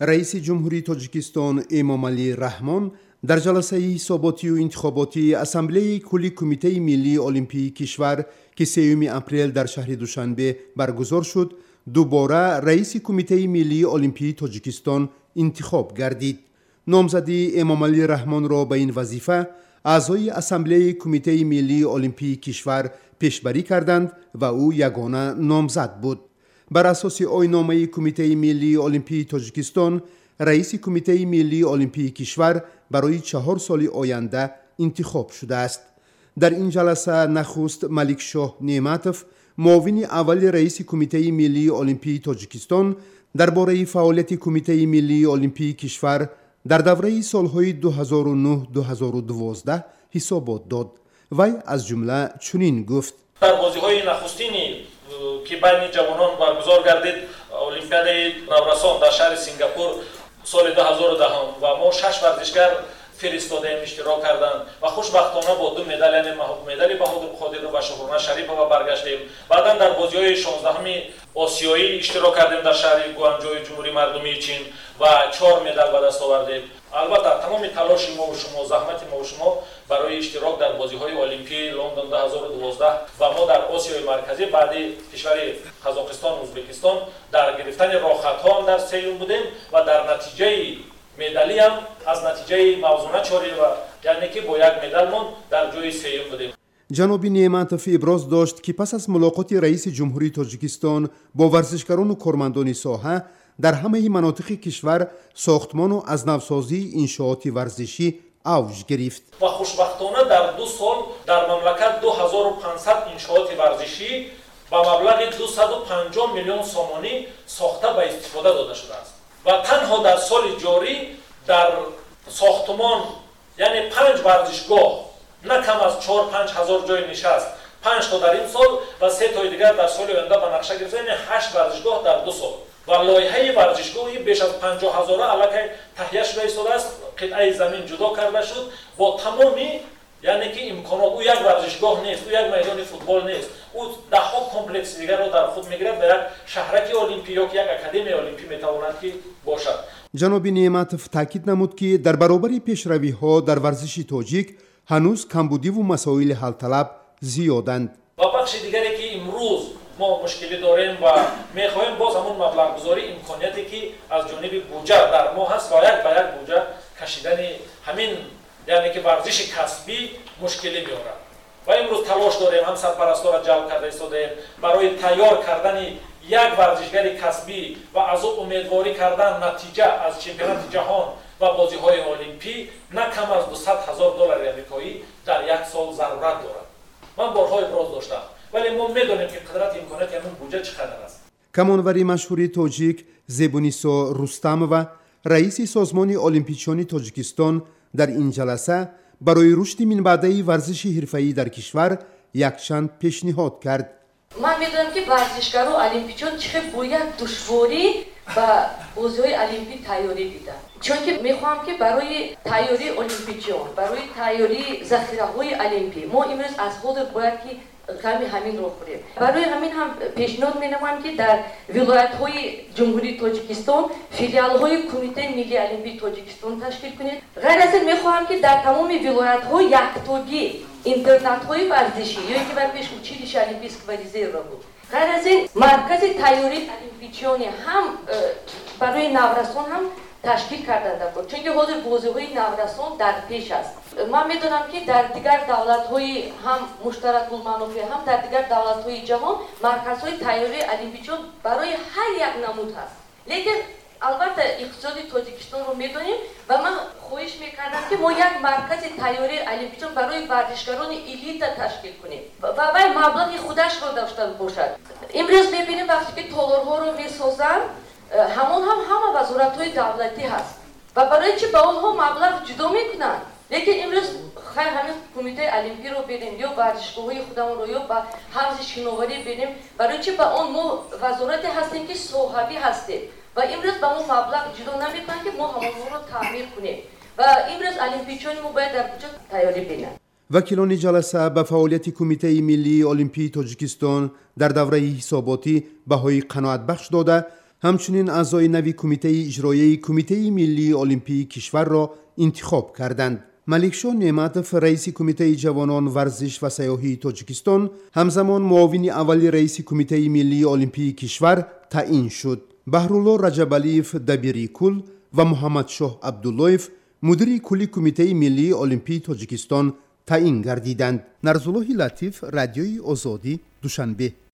رئیس جمهوری تاجیکستان امامعلی رحمان در جلسه حساباتی و انتخاباتی اسامبله کلی کمیته ملی المپیک کشور که 3 اپریل در شهر دوشنبه برگزار شد، دوباره رئیس کمیته ملی المپیک تاجیکستان انتخاب گردید. نامزدی امامعلی رحمان را به این وظیفه اعضای اسامبله کمیته ملی المپیک کشور پیشبری کردند و او یگانه نامزد بود. بر اساس آیین‌نامه کمیته ملی المپیک تاجیکستان، رئیس کمیته ملی المپیک کشور برای 4 سال آینده انتخاب شده است. در این جلسه نخست ملک شاه نعمتوف، معاون اول رئیس کمیته ملی المپیک تاجیکستان، درباره فعالیت کمیته ملی المپیک کشور در دوره سالهای 2009-2012 حسابات داد. وی از جمله چنین گفت: در بازی‌های نخستینی که بین جوانان برگزار گردید، المپیاد نورسان در شهر سنگاپور سال 2010 و ما 6 ورزشگر فرستادیم اشتراک کردند و خوشبختانه با 2 مدال، یعنی مدال بهادر بخادر و شهرانه شریف و برگشتیم. بعدا در بازی‌های 16 آسیایی اشتراک کردیم در شهر گوانجوی جمهوری مردمی چین و 4 مدال به دست آوردیم. البته تمام تلاش ما و شما، زحمت ما و شما برای اشتراک در بازی‌های المپیک لندن 2012 و ما در آسیای مرکزی بعد کشور قزاقستان و ازبکستان در گرفتن راه‌خطها در سیوم بودیم و در نتیجه مدالی هم از نتیجه موزونه چاری و یعنی که با 1 مدال من در جای سیوم بودیم. جناب نعمتوف ابراز داشت که پس از ملاقات رئیس جمهوری تاجیکستان با ورزشکاران و کارمندان ساحه در همه مناطق کشور ساختمان و از نوسازی انشاءات ورزشی اوج گرفت و خوشبختانه در 2 سال در مملکت 2500 انشاءات ورزشی با مبلغ 250 میلیون سومانی ساخته به استفاده داده شده است و تنها در سال جاری در ساختمان یعنی 5 ورزشگاه نه کم از 4-5 هزار جای نشست، 5 تا در این سال و 3 تا دیگر در سال آینده به نقشه گرفته، یعنی 8 ورزشگاه در 2 سال و لایحه ورزشگاهی بیش از 50,000 علاقه تهیه شده است. قطعه زمین جدا کرده شد با تمامی یعنی که امکانات. او یک ورزشگاه نیست، او یک میدان فوتبال نیست، او 10 کمپلکس دیگر را در خود میگیرد. به یک شهرک المپی یا یک اکادمی المپی میتواند که باشد. جناب نعمتوف تاکید نمود که در برابر پیشروی‌ها در ورزش تاجیک هنوز کمبودی و مسائل حل طلب زیادند. و بخش دیگری که امروز ما مشکلی داریم و میخواهیم باز همون مبلغ گذاری امکانیتی که از جانب بودجه در ما هست و یک بودجه کشیدن همین یعنی که ورزش کسبی مشکلی میارد و امروز تلاش داریم، هم سرپرستا را جلب کرده ایستادیم برای تیار کردن یک ورزشگر کسبی و از او امیدواری کردن نتیجه از چمپیونات جهان و بازی‌های المپی نه کم از $200,000 آمریکایی در 1 سال ضرورت دارد. من بارها ابراز داشتم ولی ما میدونیم که قدرت امکانات همون بودجه چقدر است. کمانوری مشهور تاجیک زیبونیسا رستم و رئیس سازمان المپیچیان تاجیکستان در این جلسه برای رشد منبعدی ورزش حرفه‌ای در کشور یک چند پیشنهاد کرد. من میدونم که ورزشکاران المپیچیان چه باید دشواری و بازی‌های المپیک تیاری دیدن، چون که میخوام که برای تیاری المپیچیان، برای تیاری ذخیره‌های المپی ما امروز از خود باید که کمی همین رو کنیم. برای همین هم پیشنهاد می‌نمایم که در ولایت‌های جمهوری تاجیکستان فیلیال‌های کمیته ملی المپیک تاجیکستان تشکیل کنید. غیر از این می‌خواهم که در تمام ولایت‌ها یکتاگی اینترنت‌های ورزشی یا که بر پیش училища олимпийского резерва بود. غیر از این مرکز تیاری المپیچیان هم برای نورسان هم تشکیل کردند بود، چون که حاضر بازی‌های نورسان در پیش است. من میدونم که در دیگر دولت‌های هم مشترک المنافع هم در دیگر دولت‌های جهان مرکزهای تیاری المپیچیان برای هر یک نمود هست. لیکن البته اقتصاد تاجیکستان رو میدونیم و من خواهش میکردم که ما یک مرکز تیاری المپیچیان برای ورزشکاران الیت تشکیل کنیم و باید مبلغ خودش رو داشته باشد. امروز میبینیم وقتی که تالارها رو میسازن همون همه وزارت‌های دولتی هست و برای چی به اونها مبلغ جدا میکنن؟ لیکن امروز خیلی همین کمیته المپی رو بینیم یا ورزشگاه‌های خودمون رو یا با حفظ شناوری بینیم، برای چی به اون ما وزارتی هستیم که صاحبی هستیم و امروز به اون مبلغ جدا نمیکنن که ما همون رو تعمیر کنیم و امروز المپیچیان ما باید در کجا تیاری بینن. وکیلان جلسه به فعالیت کمیته ملی المپی تاجیکستان در دوره حساباتی بهای قناعت بخش داده همچنین اعضای نوی کمیته اجرایی کمیته ملی المپیک کشور را انتخاب کردند. ملکشاه نعمتوف رئیس کمیته جوانان ورزش و سیاحی تاجیکستان همزمان معاون اول رئیس کمیته ملی المپیک کشور تعیین شد. بهرالله رجب‌علیف دبیری کل و محمد شاه عبداللهیف مدیر کلی کمیته ملی المپیک تاجیکستان تعیین گردیدند. نرزالله لطیف، رادیوی آزادی، دوشنبه.